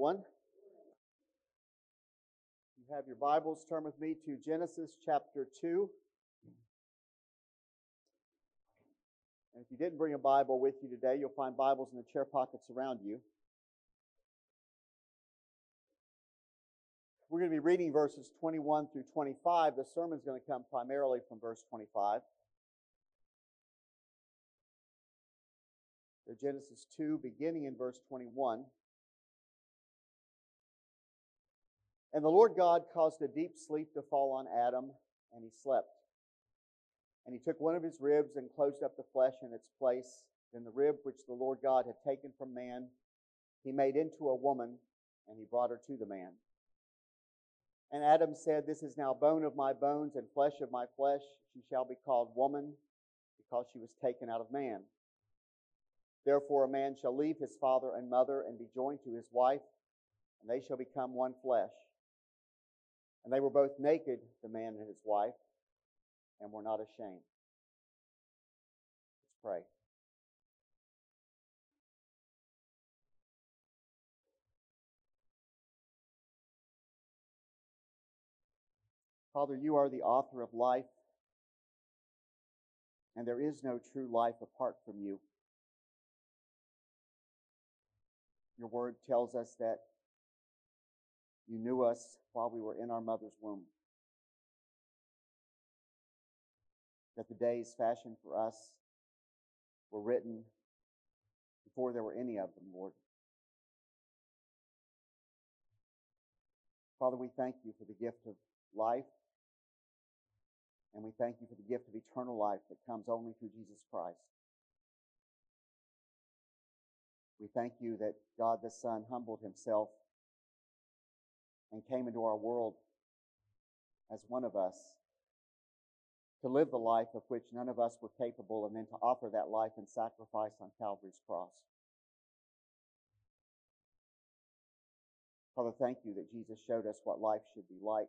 everyone. You have your Bibles, turn with me to Genesis chapter 2. And if you didn't bring a Bible with you today, you'll find Bibles in the chair pockets around you. We're going to be reading verses 21 through 25. The sermon's going to come primarily from verse 25. So Genesis 2, beginning in verse 21. And the Lord God caused a deep sleep to fall on Adam, and he slept. And he took one of his ribs and closed up the flesh in its place. Then the rib which the Lord God had taken from man, he made into a woman, and he brought her to the man. And Adam said, This is now bone of my bones and flesh of my flesh. She shall be called woman, because she was taken out of man. Therefore a man shall leave his father and mother and be joined to his wife, and they shall become one flesh. And they were both naked, the man and his wife, and were not ashamed. Let's pray. Father, you are the author of life, and there is no true life apart from you. Your word tells us that you knew us while we were in our mother's womb. That the days fashioned for us were written before there were any of them, Lord. Father, we thank you for the gift of life, and we thank you for the gift of eternal life that comes only through Jesus Christ. We thank you that God the Son humbled himself and came into our world as one of us to live the life of which none of us were capable, and then to offer that life in sacrifice on Calvary's cross. Father, thank you that Jesus showed us what life should be like.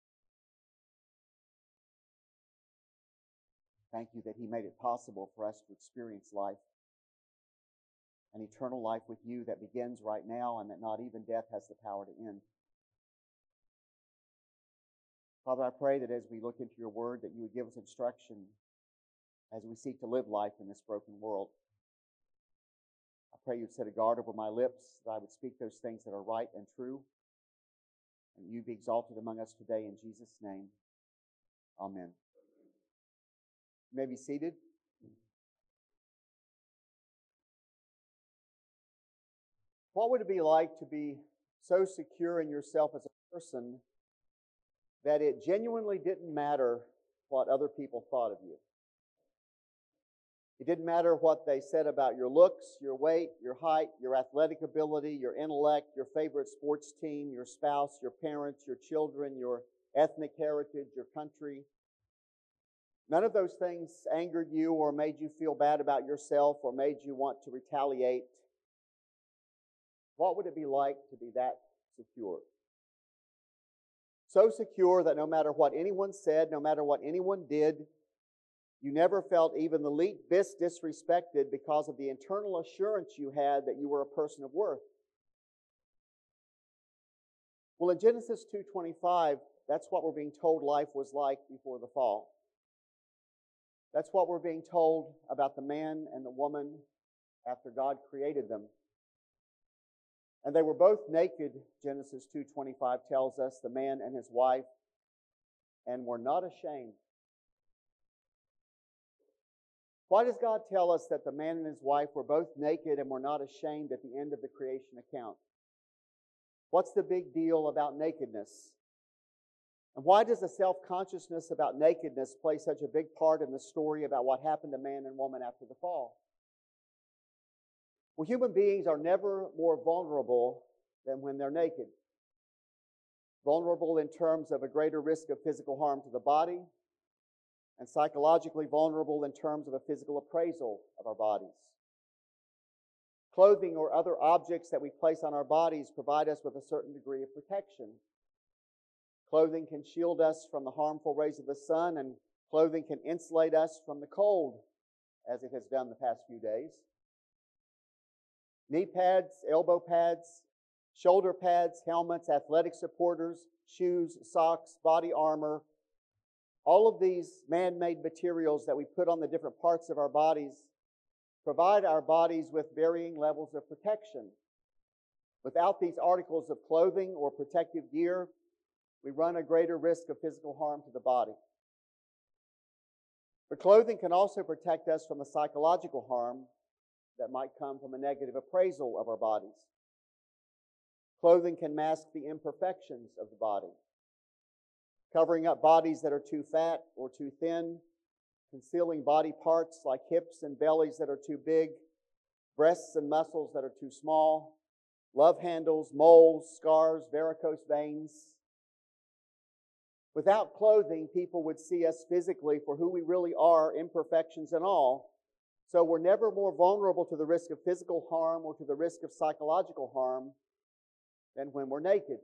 Thank you that he made it possible for us to experience life, an eternal life with you that begins right now and that not even death has the power to end. Father, I pray that as we look into your word, that you would give us instruction as we seek to live life in this broken world. I pray you'd set a guard over my lips, that I would speak those things that are right and true, and you be exalted among us today in Jesus' name. Amen. You may be seated. What would it be like to be so secure in yourself as a person that it genuinely didn't matter what other people thought of you? It didn't matter what they said about your looks, your weight, your height, your athletic ability, your intellect, your favorite sports team, your spouse, your parents, your children, your ethnic heritage, your country. None of those things angered you or made you feel bad about yourself or made you want to retaliate. What would it be like to be that secure? So secure that no matter what anyone said, no matter what anyone did, you never felt even the least bit disrespected because of the internal assurance you had that you were a person of worth. Well, in Genesis 2:25, that's what we're being told life was like before the fall. That's what we're being told about the man and the woman after God created them. And they were both naked, Genesis 2:25 tells us, the man and his wife, and were not ashamed. Why does God tell us that the man and his wife were both naked and were not ashamed at the end of the creation account? What's the big deal about nakedness? And why does the self-consciousness about nakedness play such a big part in the story about what happened to man and woman after the fall? Well, human beings are never more vulnerable than when they're naked. Vulnerable in terms of a greater risk of physical harm to the body, and psychologically vulnerable in terms of a physical appraisal of our bodies. Clothing or other objects that we place on our bodies provide us with a certain degree of protection. Clothing can shield us from the harmful rays of the sun, and clothing can insulate us from the cold, as it has done the past few days. Knee pads, elbow pads, shoulder pads, helmets, athletic supporters, shoes, socks, body armor, all of these man-made materials that we put on the different parts of our bodies provide our bodies with varying levels of protection. Without these articles of clothing or protective gear, we run a greater risk of physical harm to the body. But clothing can also protect us from the psychological harm that might come from a negative appraisal of our bodies. Clothing can mask the imperfections of the body, covering up bodies that are too fat or too thin, concealing body parts like hips and bellies that are too big, breasts and muscles that are too small, love handles, moles, scars, varicose veins. Without clothing, people would see us physically for who we really are, imperfections and all. So we're never more vulnerable to the risk of physical harm or to the risk of psychological harm than when we're naked.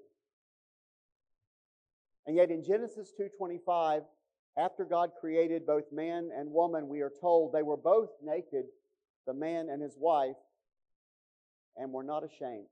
And yet in Genesis 2:25, after God created both man and woman, we are told they were both naked, the man and his wife, and were not ashamed.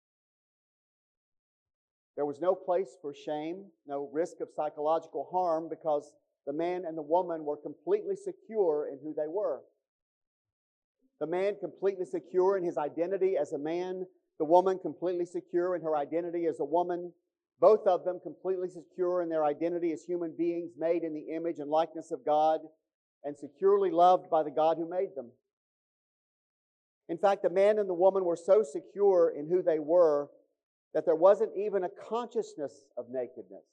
There was no place for shame, no risk of psychological harm, because the man and the woman were completely secure in who they were. The man completely secure in his identity as a man, the woman completely secure in her identity as a woman, both of them completely secure in their identity as human beings made in the image and likeness of God and securely loved by the God who made them. In fact, the man and the woman were so secure in who they were that there wasn't even a consciousness of nakedness.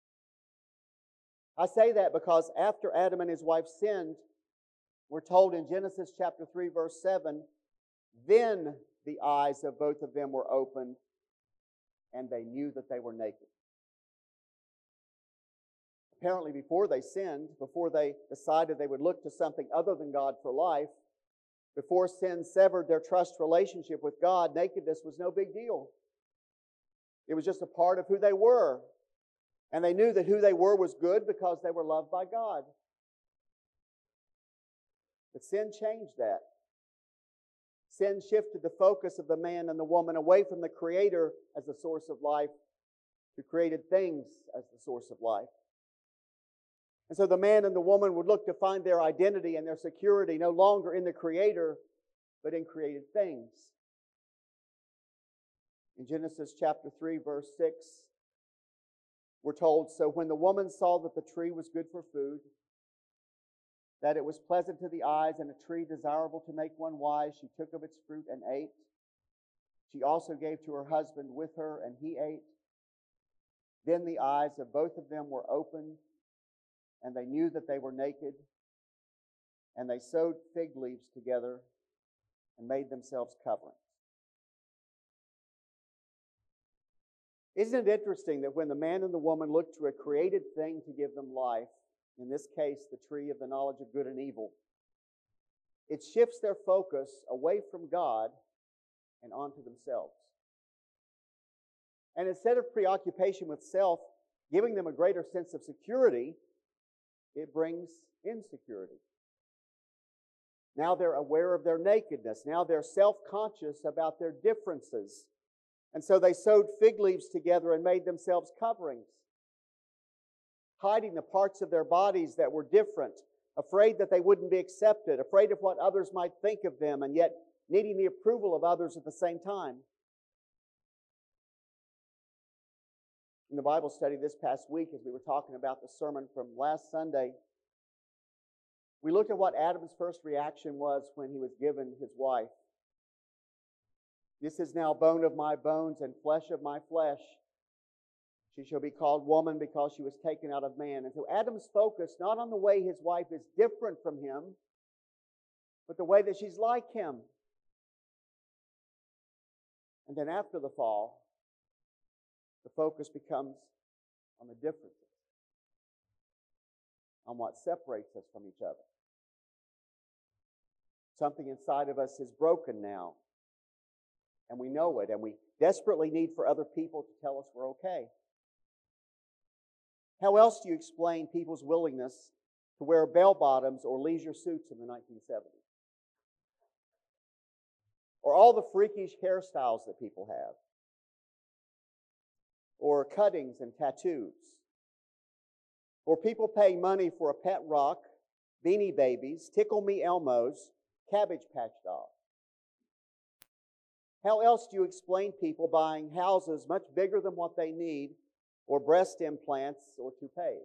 I say that because after Adam and his wife sinned, we're told in Genesis chapter 3, verse 7, then the eyes of both of them were opened, and they knew that they were naked. Apparently, before they sinned, before they decided they would look to something other than God for life, before sin severed their trust relationship with God, nakedness was no big deal. It was just a part of who they were. And they knew that who they were was good because they were loved by God. But sin changed that. Sin shifted the focus of the man and the woman away from the Creator as the source of life to created things as the source of life. And so the man and the woman would look to find their identity and their security no longer in the Creator, but in created things. In Genesis chapter 3, verse 6, we're told, so when the woman saw that the tree was good for food, that it was pleasant to the eyes and a tree desirable to make one wise, she took of its fruit and ate. She also gave to her husband with her, and he ate. Then the eyes of both of them were opened, and they knew that they were naked, and they sewed fig leaves together and made themselves coverings. Isn't it interesting that when the man and the woman looked to a created thing to give them life, in this case, the tree of the knowledge of good and evil, it shifts their focus away from God and onto themselves. And instead of preoccupation with self, giving them a greater sense of security, it brings insecurity. Now they're aware of their nakedness. Now they're self-conscious about their differences. And so they sewed fig leaves together and made themselves coverings, hiding the parts of their bodies that were different, afraid that they wouldn't be accepted, afraid of what others might think of them, and yet needing the approval of others at the same time. In the Bible study this past week, as we were talking about the sermon from last Sunday, we looked at what Adam's first reaction was when he was given his wife. This is now bone of my bones and flesh of my flesh. She shall be called woman because she was taken out of man. And so Adam's focus not on the way his wife is different from him, but the way that she's like him. And then after the fall, the focus becomes on the differences, on what separates us from each other. Something inside of us is broken now, and we know it, and we desperately need for other people to tell us we're okay. How else do you explain people's willingness to wear bell-bottoms or leisure suits in the 1970s? Or all the freakish hairstyles that people have? or cuttings and tattoos, or people paying money for a pet rock, Beanie Babies, Tickle Me Elmos, Cabbage Patch Dolls. How else do you explain people buying houses much bigger than what they need, or breast implants, or toupees?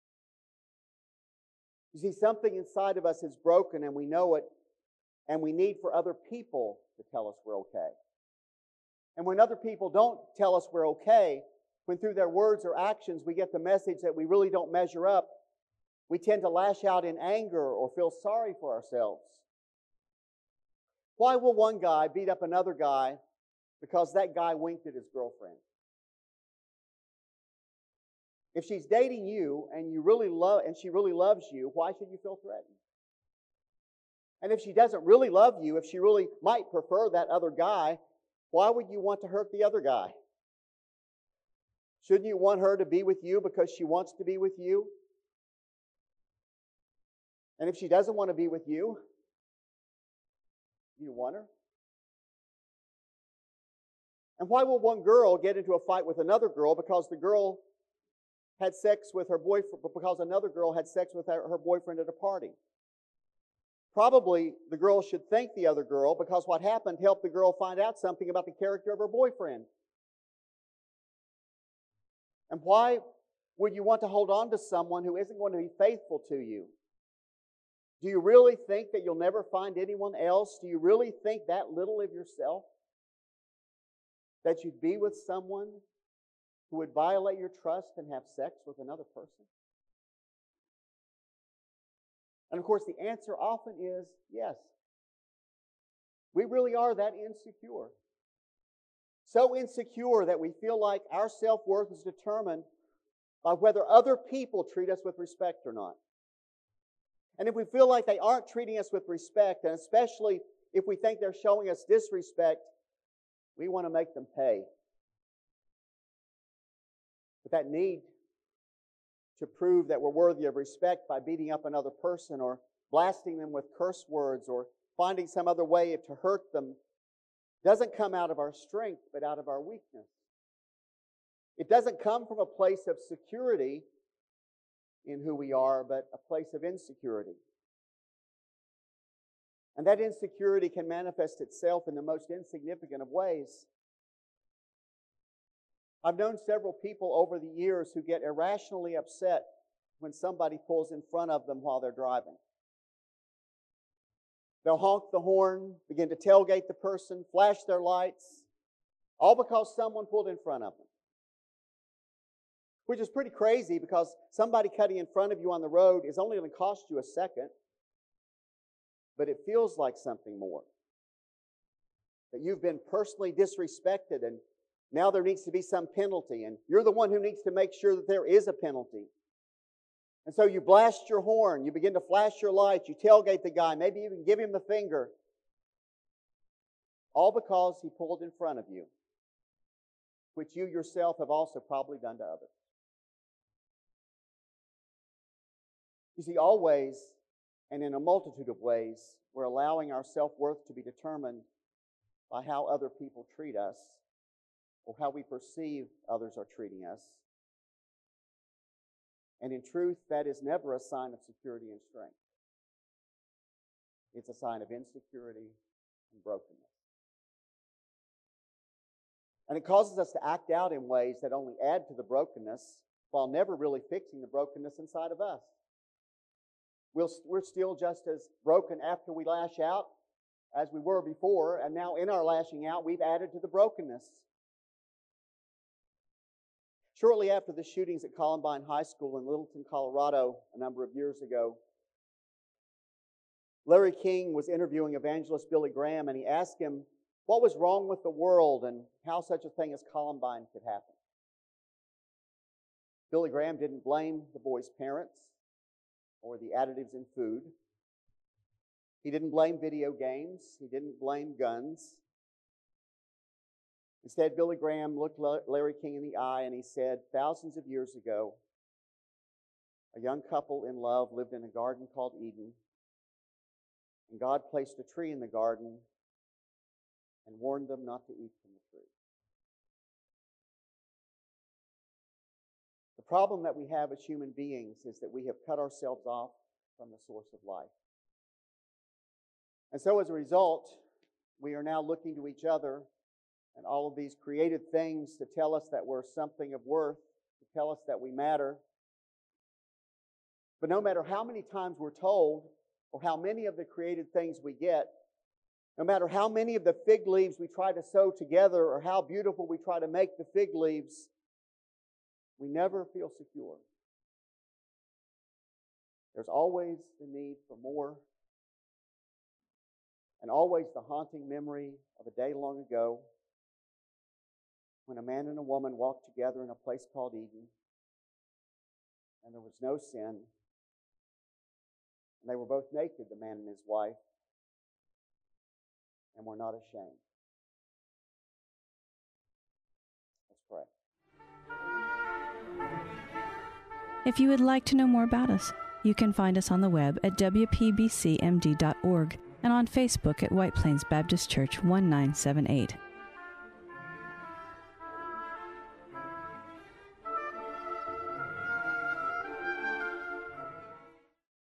You see, something inside of us is broken and we know it, and we need for other people to tell us we're okay. And when other people don't tell us we're okay, when through their words or actions we get the message that we really don't measure up, we tend to lash out in anger or feel sorry for ourselves. Why will one guy beat up another guy because that guy winked at his girlfriend? If she's dating you and she really loves you, why should you feel threatened? And if she doesn't really love you, if she really might prefer that other guy, why would you want to hurt the other guy? Shouldn't you want her to be with you because she wants to be with you? And if she doesn't want to be with you, do you want her? And why will one girl get into a fight with another girl because the girl had sex with her boyfriend, because another girl had sex with her boyfriend at a party? Probably the girl should thank the other girl because what happened helped the girl find out something about the character of her boyfriend. And why would you want to hold on to someone who isn't going to be faithful to you? Do you really think that you'll never find anyone else? Do you really think that little of yourself? That you'd be with someone who would violate your trust and have sex with another person? And of course, the answer often is yes. We really are that insecure. So insecure that we feel like our self-worth is determined by whether other people treat us with respect or not. And if we feel like they aren't treating us with respect, and especially if we think they're showing us disrespect, we want to make them pay. But that need to prove that we're worthy of respect by beating up another person or blasting them with curse words or finding some other way to hurt them doesn't come out of our strength, but out of our weakness. It doesn't come from a place of security in who we are, but a place of insecurity. And that insecurity can manifest itself in the most insignificant of ways. I've known several people over the years who get irrationally upset when somebody pulls in front of them while they're driving. They'll honk the horn, begin to tailgate the person, flash their lights, all because someone pulled in front of them. Which is pretty crazy because somebody cutting in front of you on the road is only going to cost you a second, but it feels like something more. That you've been personally disrespected and now there needs to be some penalty, and you're the one who needs to make sure that there is a penalty. And so you blast your horn, you begin to flash your lights, you tailgate the guy, maybe even give him the finger. All because he pulled in front of you, which you yourself have also probably done to others. You see, always, and in a multitude of ways, we're allowing our self-worth to be determined by how other people treat us or how we perceive others are treating us. And in truth, that is never a sign of security and strength. It's a sign of insecurity and brokenness. And it causes us to act out in ways that only add to the brokenness while never really fixing the brokenness inside of us. We're still just as broken after we lash out as we were before, and now in our lashing out, we've added to the brokenness. Shortly after the shootings at Columbine High School in Littleton, Colorado, a number of years ago, Larry King was interviewing evangelist Billy Graham, and he asked him what was wrong with the world and how such a thing as Columbine could happen. Billy Graham didn't blame the boys' parents or the additives in food. He didn't blame video games. He didn't blame guns. Instead, Billy Graham looked Larry King in the eye and he said, thousands of years ago, a young couple in love lived in a garden called Eden, and God placed a tree in the garden and warned them not to eat from the tree. The problem that we have as human beings is that we have cut ourselves off from the source of life. And so as a result, we are now looking to each other and all of these created things to tell us that we're something of worth, to tell us that we matter. But no matter how many times we're told, or how many of the created things we get, no matter how many of the fig leaves we try to sew together, or how beautiful we try to make the fig leaves, we never feel secure. There's always the need for more, and always the haunting memory of a day long ago when a man and a woman walked together in a place called Eden, and there was no sin, and they were both naked, the man and his wife, and were not ashamed. Let's pray. If you would like to know more about us, you can find us on the web at wpbcmd.org and on Facebook at White Plains Baptist Church 1978.